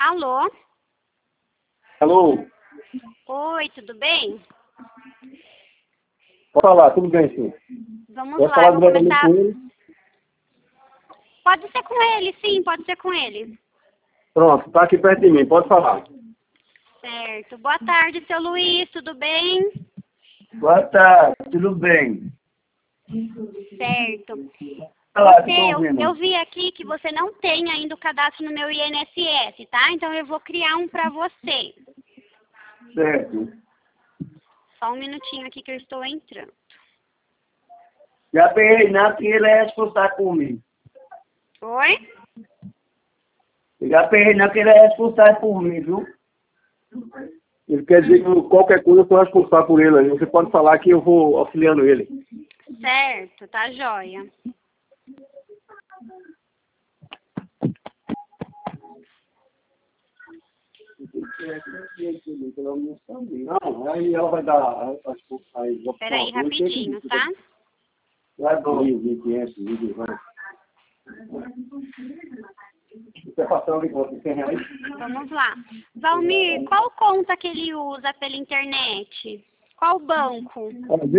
Alô? Alô? Oi, tudo bem? Pode falar, tudo bem, sim. Vamos Quer lá, falar eu vou diretamente começar... com ele? Pode ser com ele, sim, pode ser com ele. Pronto, tá aqui perto de mim, pode falar. Certo. Boa tarde, seu Luiz, tudo bem? Boa tarde, tudo bem? Certo. Fala, Você, estou eu, ouvindo. eu vi aqui que você não tem ainda o cadastro no meu INSS, tá? Então eu vou criar um pra você. Certo. Só um minutinho aqui que eu estou entrando. Já peguei nada que ele é responsável por mim. Oi? Já peguei nada que ele é responsável por mim, viu? Ele quer dizer que qualquer coisa eu sou responsável por ele. Aí você pode falar que eu vou auxiliando ele. Certo, tá joia. Não, aí ela vai dar as opções. Peraí, rapidinho, tá? Vai dar 1.500, vai. Você passando de conta, R$100? Vamos lá. Valmir, qual conta que ele usa pela internet? Qual banco?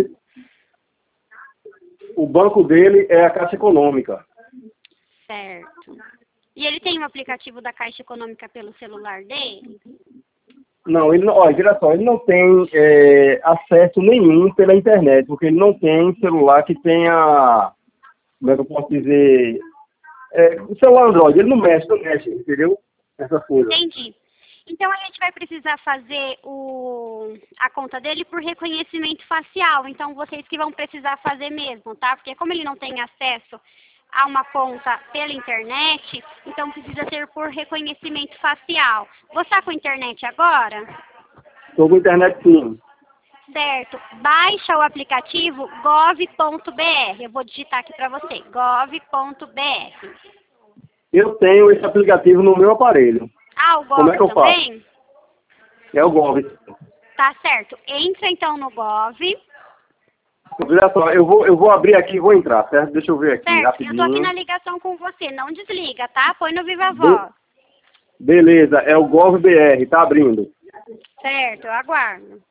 O banco dele é a Caixa Econômica. Certo. E ele tem um aplicativo da Caixa Econômica pelo celular dele? Não, ele não, olha, olha só, ele não tem acesso nenhum pela internet, porque ele não tem celular que tenha, como é que eu posso dizer, o celular Android, ele não mexe, entendeu? Essas coisas. Entendi. Então a gente vai precisar fazer a conta dele por reconhecimento facial. Então vocês que vão precisar fazer mesmo, tá? Porque como ele não tem acesso a uma conta pela internet, então precisa ser por reconhecimento facial. Você está com internet agora? Estou com internet sim. Certo. Baixa o aplicativo gov.br. Eu vou digitar aqui para você. gov.br. Eu tenho esse aplicativo no meu aparelho. Ah, o Como Gov é que eu faço? também? É o Gov. Tá certo. Entra então no Gov. Olha só, eu vou abrir aqui e vou entrar, certo? Deixa eu ver aqui, Certo. Eu tô aqui rapidinho. na ligação com você. Não desliga, tá? Põe no Viva Voz. Beleza, é o GovBR, tá abrindo. Certo, eu aguardo.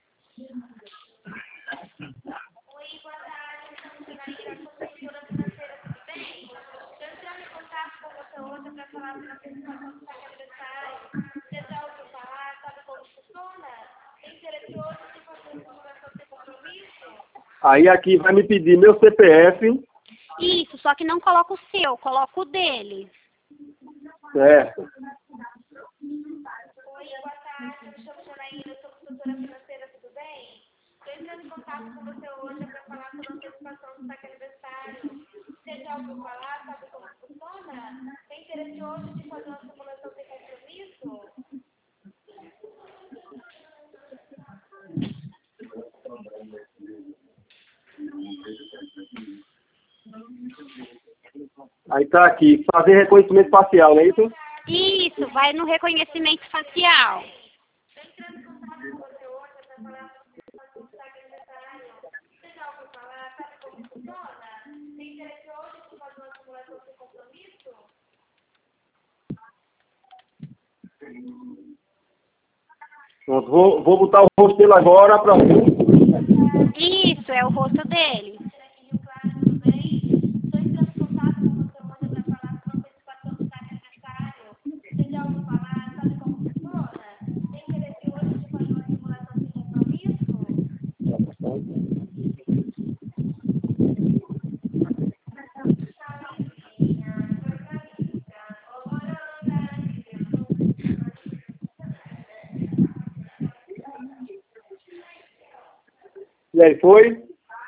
Aí aqui vai me pedir meu CPF, Isso, só que não coloca o seu, coloca o dele. certo? Oi, boa tarde. Me chamo Janaína, eu sou consultora financeira, tudo bem? Estou entrando em contato com você hoje para falar sobre a antecipação do saque aniversário. Você já ouviu falar? Sabe como funciona? Tem interesse hoje de fazer uma simulação de compromisso? Aí tá aqui, fazer reconhecimento facial, não é isso? Isso, vai no reconhecimento facial. Pronto, vou botar o rosto dele agora para Isso, é o rosto dele. E aí, foi?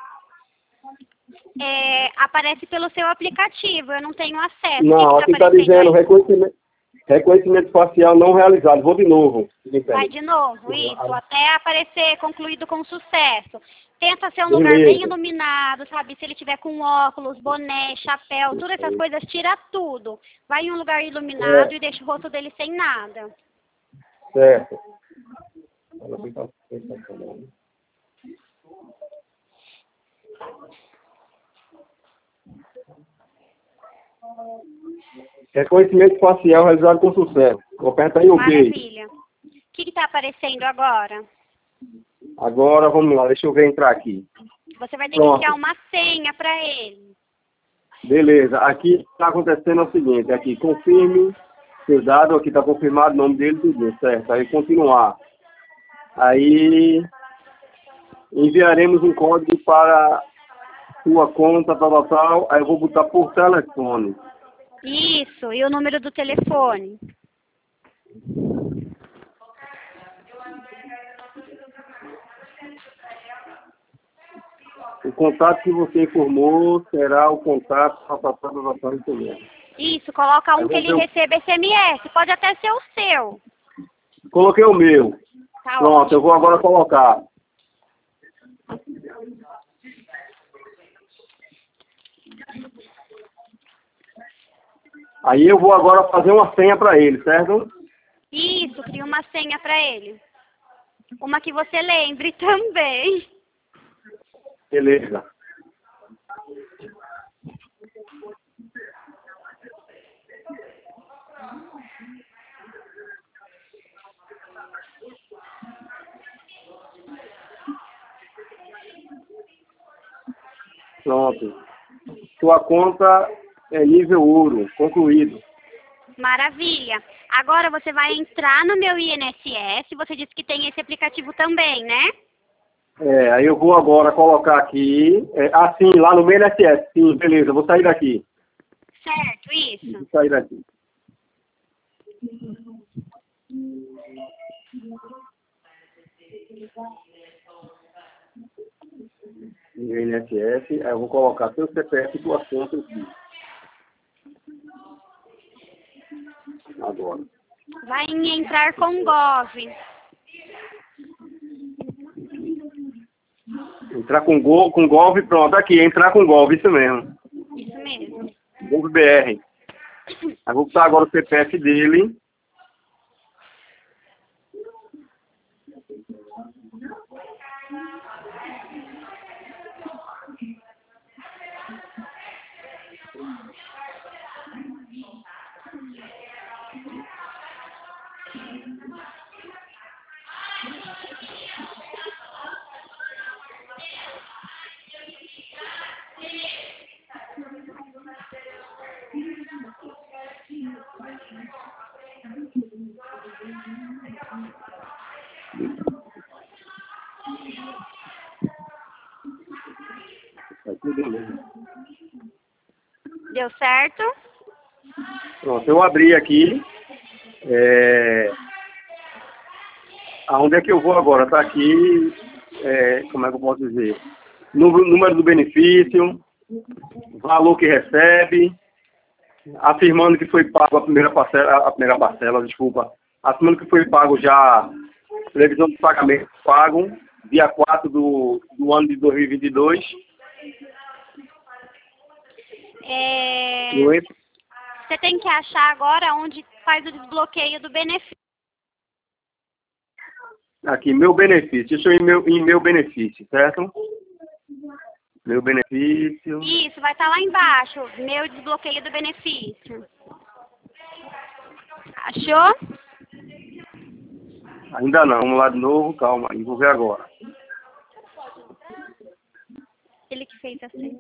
Aparece pelo seu aplicativo, eu não tenho acesso. O Não, que aqui está tá aparecendo dizendo aí? reconhecimento facial não realizado. Vou de novo. Vai de novo, isso, até aparecer concluído com sucesso. Tenta ser um lugar bem Beleza. iluminado, sabe? Se ele tiver com óculos, boné, chapéu, todas essas coisas, tira tudo. Vai em um lugar iluminado e deixa o rosto dele sem nada. Certo. Reconhecimento facial realizado com sucesso. Aperta aí o OK. Maravilha. O que está aparecendo agora? Agora, vamos lá, deixa eu ver entrar aqui. Você vai ter que criar uma senha para ele. Beleza, aqui está acontecendo o seguinte, aqui, confirme seu dado, aqui está confirmado o nome dele, tudo certo. Aí, continuar. Aí, enviaremos um código para sua conta, tal. Aí eu vou botar por telefone. Isso, e o número do telefone. O contato que você informou será o contato da internet. Isso, coloca um que ele receba SMS, pode até ser o seu. Coloquei o meu. Tá. Pronto, ótimo. eu vou agora colocar. Aí eu vou agora fazer uma senha para ele, certo? Isso, cria uma senha para ele. Uma que você lembre também. Beleza. Pronto. Sua conta é nível ouro, concluído. Maravilha. Agora você vai entrar no meu INSS. Você disse que tem esse aplicativo também, né? Aí eu vou agora colocar aqui. Sim, lá no meu INSS. Sim, beleza, vou sair daqui. Certo, isso. Vou sair daqui. No INSS, aí eu vou colocar seu CPF e sua conta aqui. Agora. Vai em entrar com Gov. Entrar com Gov, pronto, aqui, entrar com Gov, isso mesmo. Isso mesmo. Gov BR. Aí vou botar agora o CPF dele. Deu certo? Pronto, eu abri aqui. Aonde é que eu vou agora? Está aqui, como é que eu posso dizer? Número do benefício, valor que recebe, afirmando que foi pago a primeira parcela, desculpa, afirmando que foi pago já, previsão de pagamento pago, dia 4 do ano de 2022. Você tem que achar agora onde faz o desbloqueio do benefício. Aqui, meu benefício. Deixa eu ir em meu benefício, certo? Meu benefício. Isso, vai estar lá embaixo. Meu desbloqueio do benefício. Achou? Ainda não. Vamos lá de novo. Calma aí. Vou ver agora. Ele que fez assim.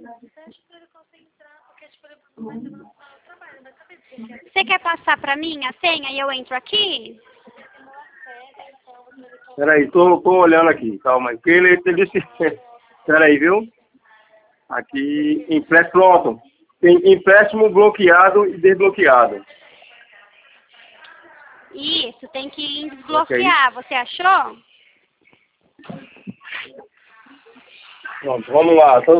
Você quer passar para mim a senha e eu entro aqui? Peraí, tô olhando aqui. Calma aí. Porque ele disse... Peraí, viu? Aqui, empréstimo, pronto. Tem empréstimo bloqueado e desbloqueado. Isso, tem que desbloquear. Okay. Você achou? Pronto, vamos lá. Então,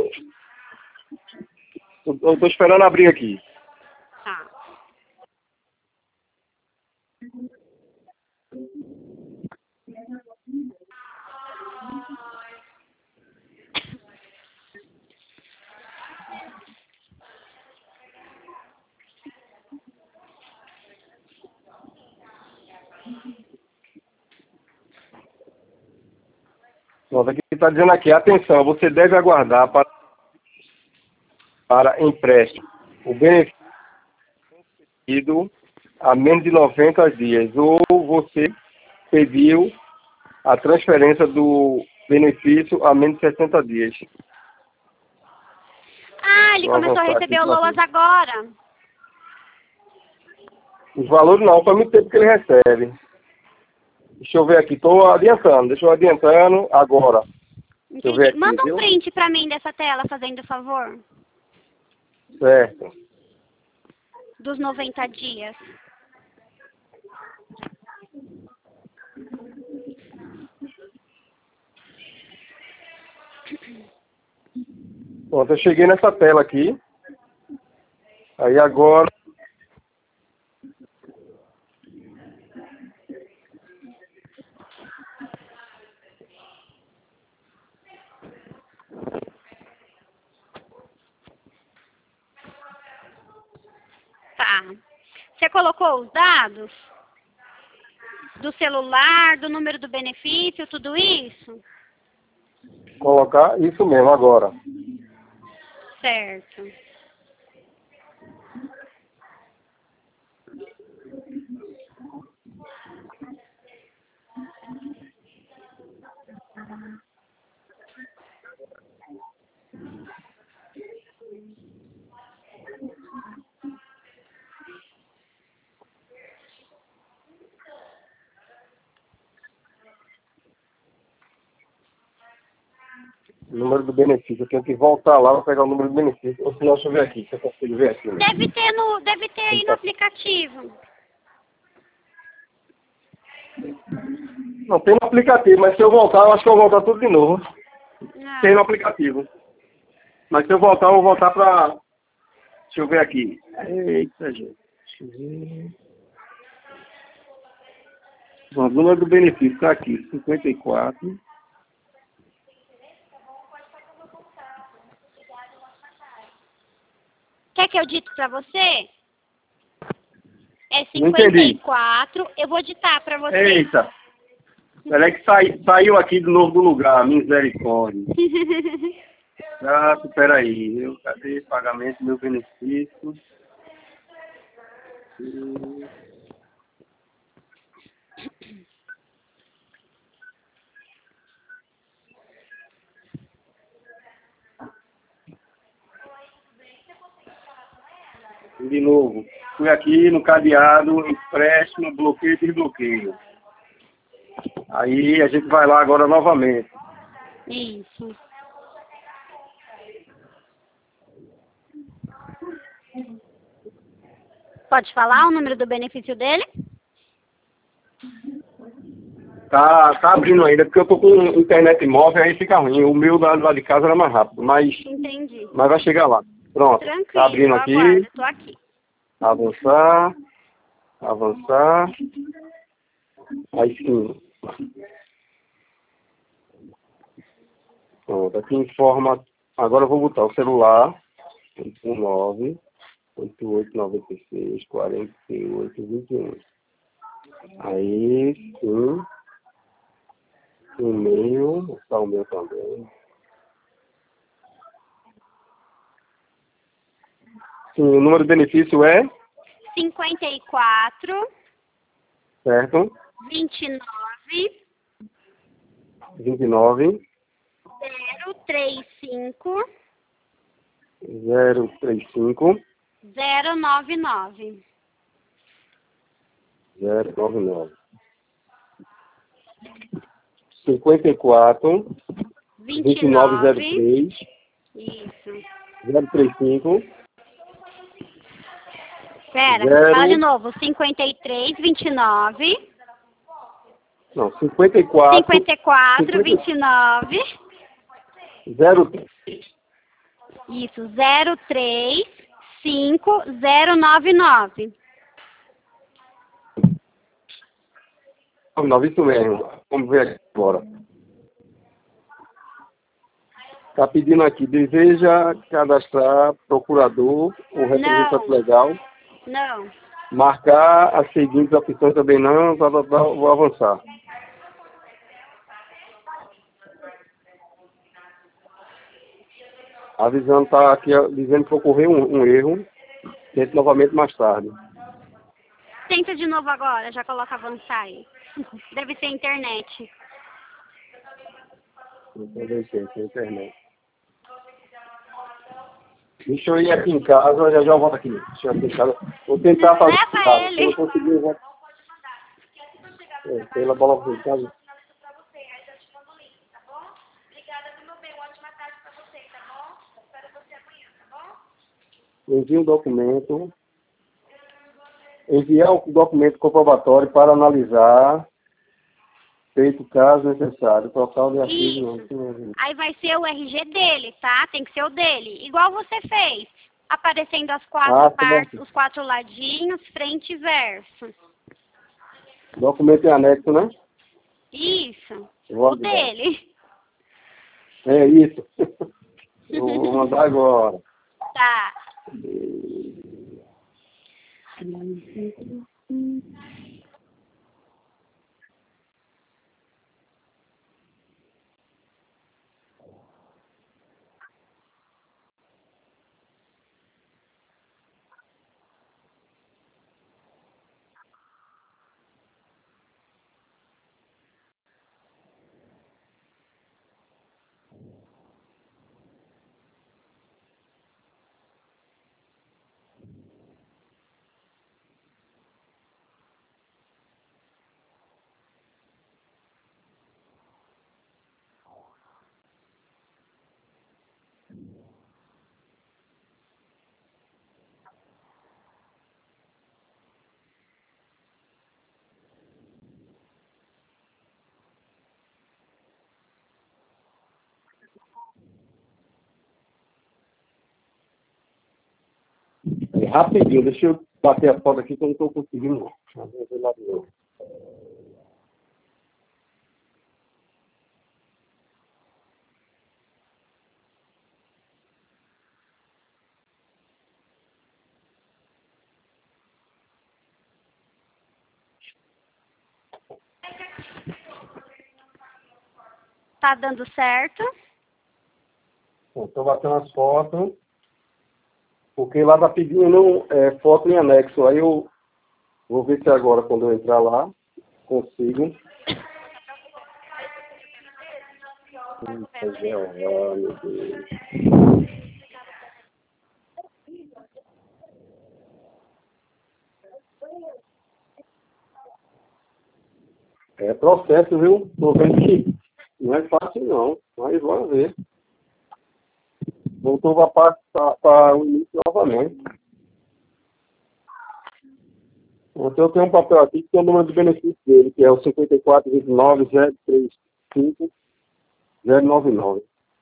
eu tô esperando abrir aqui. Tá. Pronto, aqui está dizendo aqui, atenção, você deve aguardar para empréstimo o benefício há menos de 90 dias, ou você pediu a transferência do benefício há menos de 60 dias. Ah, ele Vou começou a avançar aqui receber o pra LOAS ver. agora. Os valores não, faz muito tempo que ele recebe. Deixa eu ver aqui, estou adiantando, agora. Deixa eu ver aqui, Manda um viu? print pra mim dessa tela, fazendo favor. Certo. Dos 90 dias. Pronto, eu cheguei nessa tela aqui. Aí agora... Tá. Você colocou os dados? Do celular, do número do benefício, tudo isso? Colocar isso mesmo agora. Certo. O número do benefício. Eu tenho que voltar lá para pegar o número do benefício. Ou senão, deixa eu ver aqui, se eu consigo ver aqui. Né? Deve ter aí no aplicativo. Não, tem no aplicativo, mas se eu voltar, eu acho que eu vou voltar tudo de novo. Ah, Tem no aplicativo. Mas se eu voltar, eu vou voltar para... Deixa eu ver aqui. Eita, gente. Deixa eu ver. Bom, o número do benefício está aqui, 54. quer que eu dite pra você? É Não entendi. 54. Eu vou ditar pra você. Eita. Peraí que saiu aqui de novo do lugar, misericórdia. Ah, peraí. Cadê pagamento do meu benefício? De novo. Fui aqui no cadeado, empréstimo, bloqueio e desbloqueio. Aí a gente vai lá agora novamente. Isso. Pode falar o número do benefício dele? Tá abrindo ainda, porque eu tô com internet móvel, aí fica ruim. O meu lá de casa era mais rápido, mas Entendi. vai chegar lá. Pronto. Tranquilo, Tá abrindo eu aqui. aguardo, tô aqui. Avançar. Avançar. Aí sim. Pronto, aqui informa. Agora eu vou botar o celular. 89 8896 48 21. Aí sim. E-mail. Vou botar o meu também. Sim, o número de benefício é? 54 Certo? 29 29 035 035 099. 099 54 2903 Isso. 035 Pera, fala de novo. 53 29 Não, 54 54 29 03 Isso, 035099. 9, isso mesmo. Vamos ver aqui agora. Está pedindo aqui, deseja cadastrar procurador ou representante legal. Não. Marcar as seguintes opções também não, vou avançar. Avisando, está aqui dizendo que ocorreu um erro. Tente novamente mais tarde. Tenta de novo agora, já coloca avançar aí. Deve ser internet. Então, deixa eu internet. Deixa eu ir aqui em casa, já eu volto aqui. Deixa eu ir aqui em casa. Vou tentar fazer. Leva ele. Se eu não conseguir, eu vou. Pela bola pra casa. Envie um documento. Enviar o documento comprobatório para analisar, feito o caso necessário. Total de artigos. Isso. Aí vai ser o RG dele, tá? Tem que ser o dele. Igual você fez. Aparecendo as quatro partes, os 4 ladinhos, frente e verso. Documento em anexo, né? Isso. O dele. É isso. Eu vou mandar agora. Tá. Rapidinho, deixa eu bater a foto aqui que eu não estou conseguindo. Vou ver lá de novo. Tá dando certo? Estou batendo as fotos, porque lá está pedindo foto em anexo. Aí eu vou ver se agora, quando eu entrar lá, consigo. Meu Deus. É processo, viu? Estou vendo que não é fácil não, mas vamos ver. Voltou para o início novamente. Então eu tenho um papel aqui que tem o número de benefício dele, que é o 5429-035-099.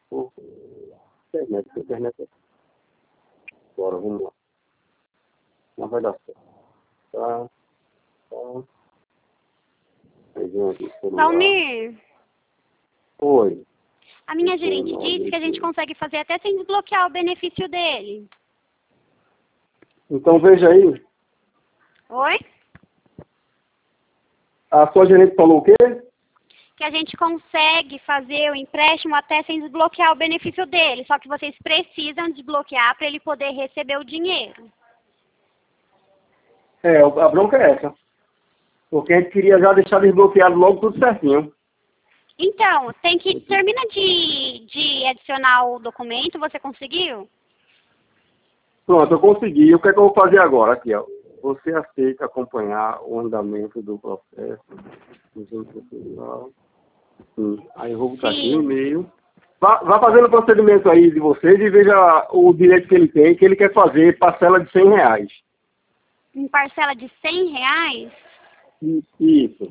Internet. Bora, vamos lá. Não vai dar certo. Tá. Peguei aqui o celular. Valmir, Oi. a minha gerente disse que a gente consegue fazer até sem desbloquear o benefício dele. Então veja aí. Oi? A sua gerente falou o quê? Que a gente consegue fazer o empréstimo até sem desbloquear o benefício dele. Só que vocês precisam desbloquear para ele poder receber o dinheiro. A bronca é essa. Porque a gente queria já deixar desbloqueado logo tudo certinho. Então, tem que... Termina de adicionar o documento, você conseguiu? Pronto, eu consegui. O que é que eu vou fazer agora? Aqui, ó. Você aceita acompanhar o andamento do processo. Aí eu vou botar aqui o e-mail. Vá fazendo o procedimento aí de vocês e veja o direito que ele quer fazer parcela de R$ 100. Em parcela de R$ 100? Isso.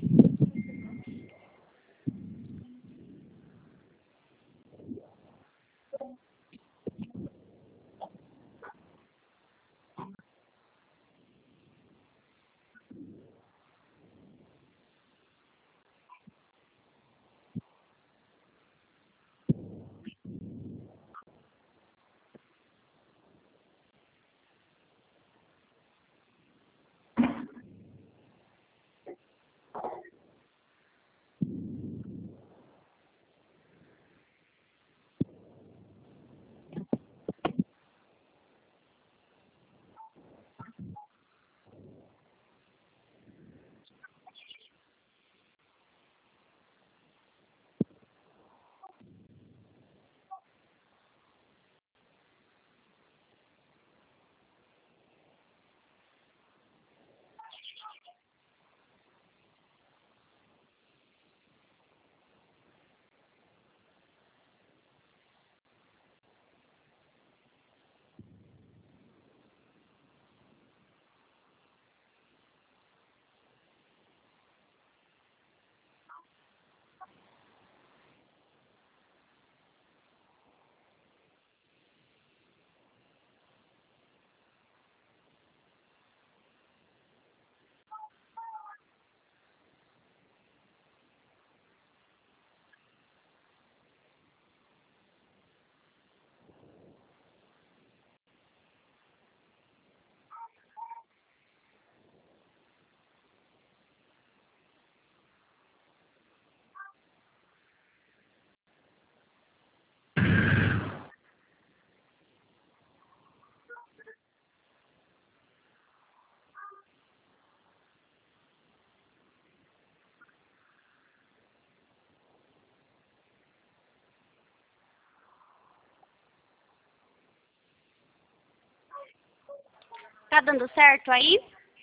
Tá dando certo aí?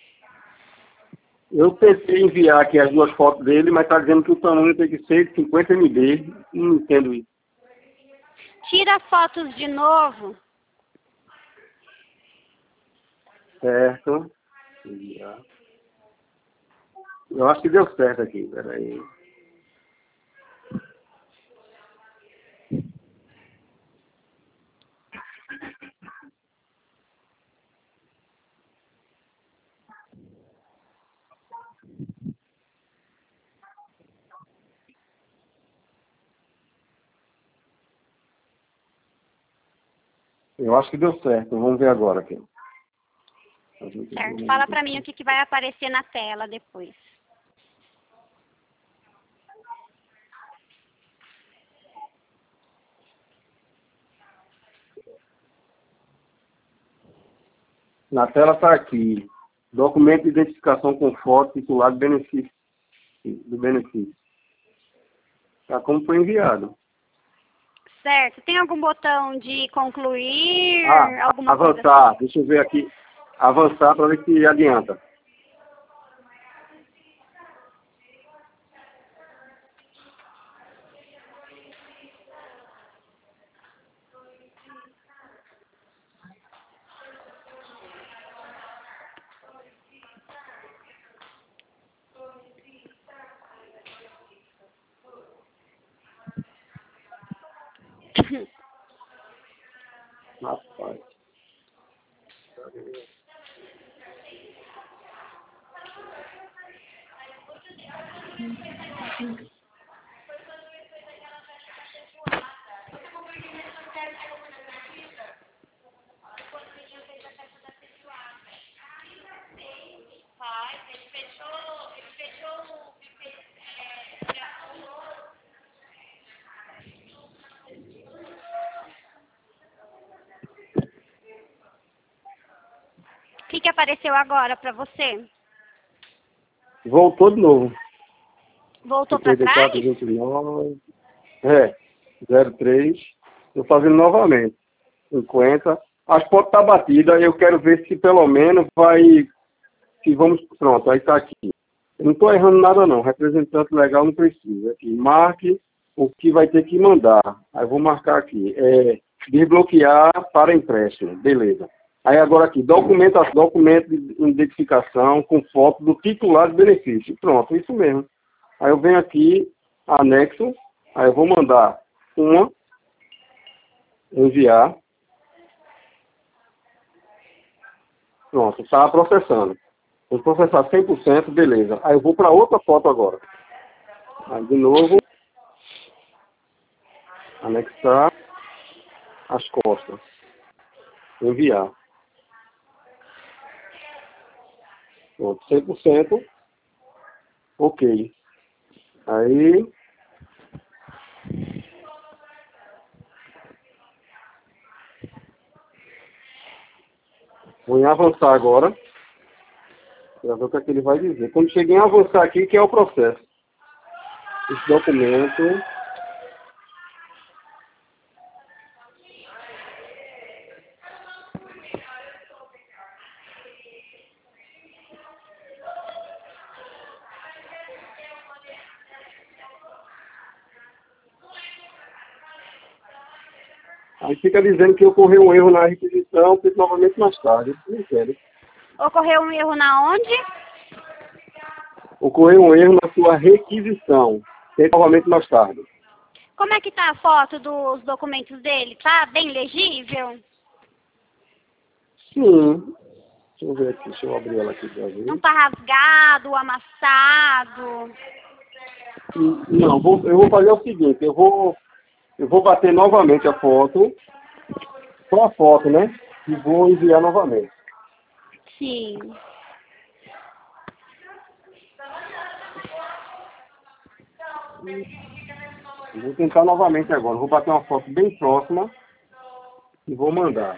Eu tentei enviar aqui as duas fotos dele, mas está dizendo que o tamanho tem que ser de 50 MB. Não entendo isso. Tira as fotos de novo. Certo. Enviar. Eu acho que deu certo aqui, peraí. Eu acho que deu certo. Vamos ver agora aqui. Certo. Fala pra mim o que vai aparecer na tela depois. Na tela está aqui. Documento de identificação com foto titular do benefício. Tá como foi enviado. Certo. Tem algum botão de concluir? Alguma Avançar. coisa assim? Deixa eu ver aqui. Avançar para ver se adianta. Rapaz. O que apareceu agora pra você? Voltou de novo. Voltou pra trás? 54, 29. 03. Estou fazendo novamente. 50. As fotos estão batidas. Eu quero ver se pelo menos vai. Se vamos. Pronto, aí está aqui. Eu não estou errando nada não. Representante legal não precisa. Aqui, marque o que vai ter que mandar. Aí eu vou marcar aqui. Desbloquear para empréstimo. Beleza. Aí agora aqui, documento de identificação com foto do titular do benefício. Pronto, isso mesmo. Aí eu venho aqui, anexo. Aí eu vou mandar uma, enviar. Pronto, está processando. Vou processar 100%, beleza. Aí eu vou para outra foto agora. Aí de novo, anexar as costas. Enviar. Pronto, 100%. Ok. Aí, vou em avançar agora. Para ver o que é que ele vai dizer. Quando cheguei em avançar aqui, que é o processo. Esse documento. Aí fica dizendo que ocorreu um erro na requisição, feito novamente mais tarde. Isso não quero. Ocorreu um erro na onde? Ocorreu um erro na sua requisição, feito novamente mais tarde. Como é que tá a foto dos documentos dele? Tá bem legível? Sim. Deixa eu ver aqui, deixa eu abrir ela aqui para ver. Não tá rasgado, amassado? Não, eu vou fazer o seguinte, eu vou bater novamente a foto, só a foto, né? E vou enviar novamente. Sim. Vou tentar novamente agora. Vou bater uma foto bem próxima e vou mandar.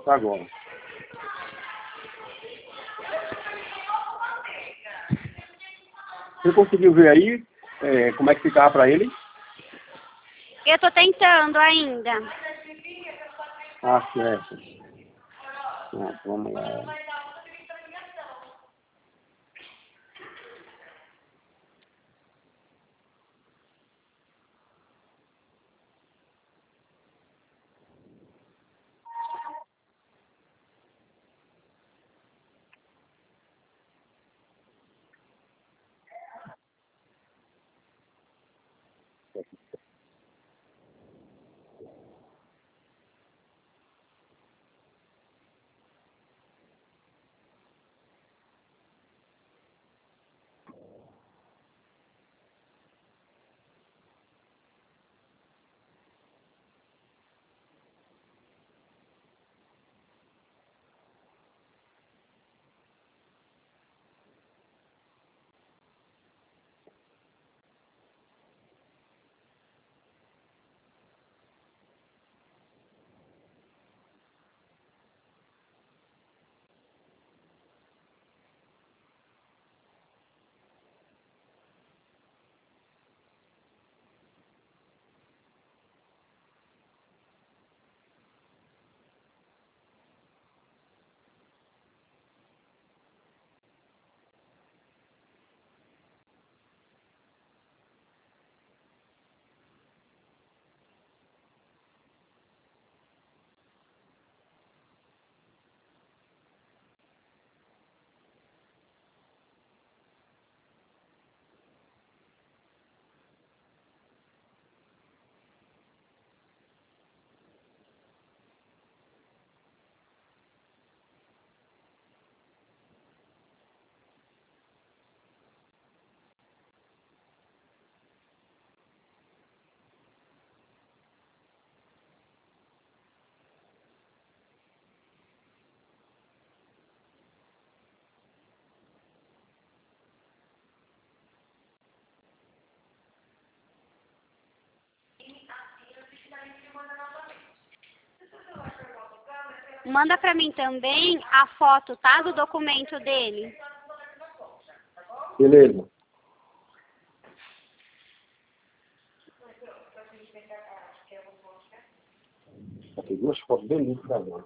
mostrar agora. Você conseguiu ver aí como é que ficava para ele? Eu tô tentando ainda. Ah, certo. Ah, vamos lá. Manda pra mim também a foto, tá? Do documento dele. Beleza. Tem duas fotos bem lindas agora.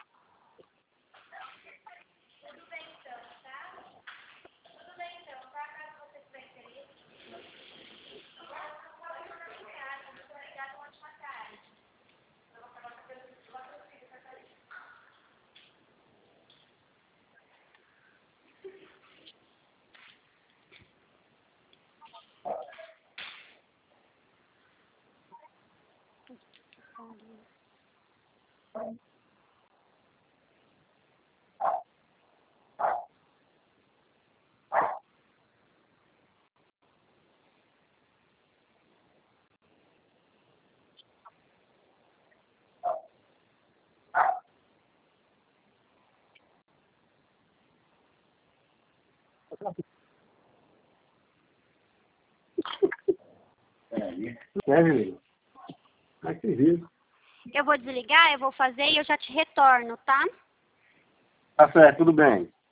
Menino? Como é que você viu? Eu vou desligar, eu vou fazer e eu já te retorno, tá? Tá certo, tudo bem.